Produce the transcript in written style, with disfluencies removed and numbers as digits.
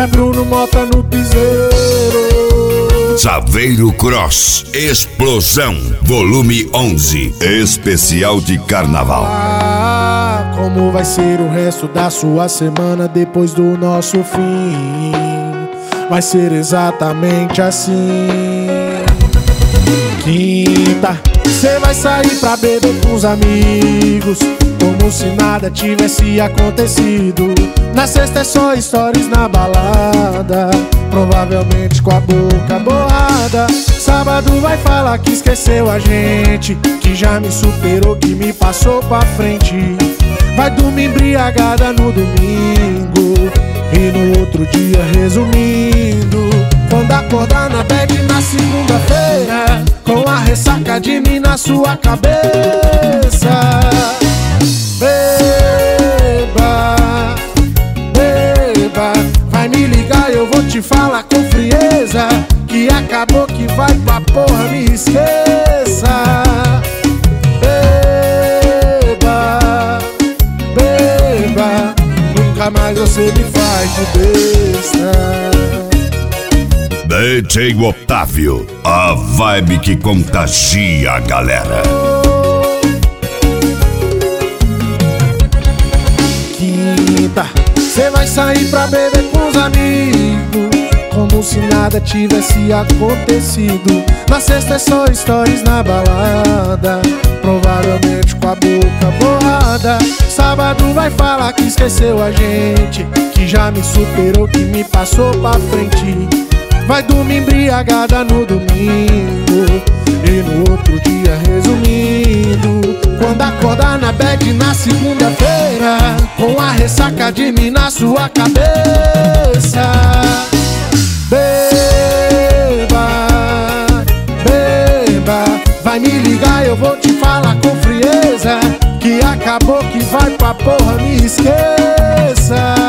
É Bruno Mota no piseiro. Saveiro Cross Explosão Volume 11 Especial de Carnaval. Ah, como vai ser o resto da sua semana depois do nosso fim? Vai ser exatamente assim. Quinta, cê vai sair pra beber com os amigos, como se nada tivesse acontecido. Na sexta é só stories na balada, provavelmente com a boca borrada. Sábado vai falar que esqueceu a gente, que já me superou, que me passou pra frente. Vai dormir embriagada no domingo e no outro dia resumindo. Quando acordar na bed na segunda-feira, com a ressaca de mim na sua cabeça. Beba, beba, vai me ligar, eu vou te falar com frieza, que acabou, que vai pra porra, me esqueça. Beba, beba, nunca mais você me faz de besta. DJ Otávio, a vibe que contagia a galera. Quinta, cê vai sair pra beber com os amigos, como se nada tivesse acontecido. Na sexta é só stories na balada, provavelmente com a boca borrada. Sábado vai falar que esqueceu a gente, que já me superou, que me passou pra frente. Vai dormir embriagada no domingo e no outro dia resumindo. Quando acordar na bed na segunda-feira, com a ressaca de mim na sua cabeça. Beba, beba, vai me ligar, eu vou te falar com frieza, que acabou, que vai pra porra, me esqueça.